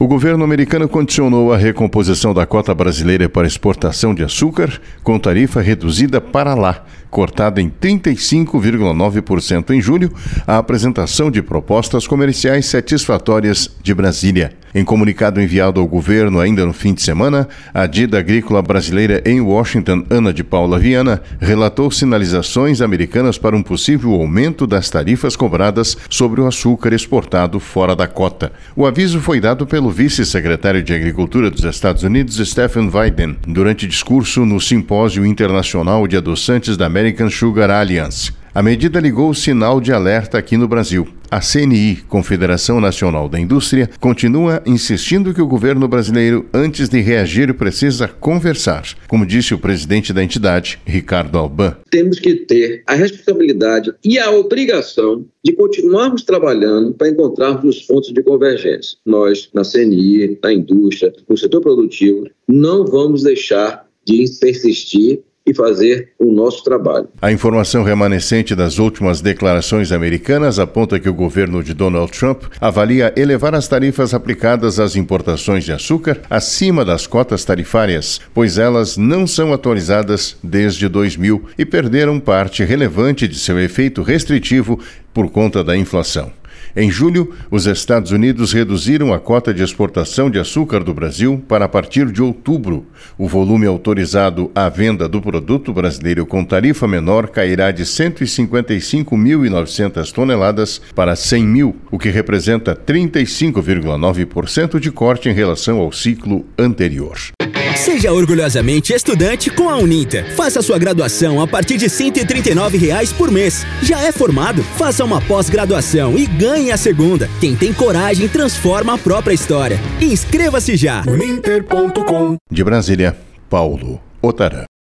O governo americano condicionou a recomposição da cota brasileira para exportação de açúcar com tarifa reduzida para lá, cortada em 35,9% em julho, à apresentação de propostas comerciais satisfatórias de Brasília. Em comunicado enviado ao governo ainda no fim de semana, a Dida Agrícola Brasileira em Washington, Ana de Paula Viana, relatou sinalizações americanas para um possível aumento das tarifas cobradas sobre o açúcar exportado fora da cota. O aviso foi dado pelo vice-secretário de Agricultura dos Estados Unidos, Stephen Wyden, durante discurso no Simpósio Internacional de Adoçantes da American Sugar Alliance. A medida ligou o sinal de alerta aqui no Brasil. A CNI, Confederação Nacional da Indústria, continua insistindo que o governo brasileiro, antes de reagir, precisa conversar, como disse o presidente da entidade, Ricardo Alban. Temos que ter a responsabilidade e a obrigação de continuarmos trabalhando para encontrarmos os pontos de convergência. Nós, na CNI, na indústria, no setor produtivo, não vamos deixar de persistir e fazer o nosso trabalho. A informação remanescente das últimas declarações americanas aponta que o governo de Donald Trump avalia elevar as tarifas aplicadas às importações de açúcar acima das cotas tarifárias, pois elas não são atualizadas desde 2000 e perderam parte relevante de seu efeito restritivo por conta da inflação. Em julho, os Estados Unidos reduziram a cota de exportação de açúcar do Brasil para a partir de outubro. O volume autorizado à venda do produto brasileiro com tarifa menor cairá de 155.900 toneladas para 100.000, o que representa 35,9% de corte em relação ao ciclo anterior. Seja orgulhosamente estudante com a Uninter. Faça sua graduação a partir de R$ 139,00 por mês. Já é formado? Faça uma pós-graduação e ganhe a segunda. Quem tem coragem transforma a própria história. Inscreva-se já. Uninter.com. De Brasília, Paulo Otarã.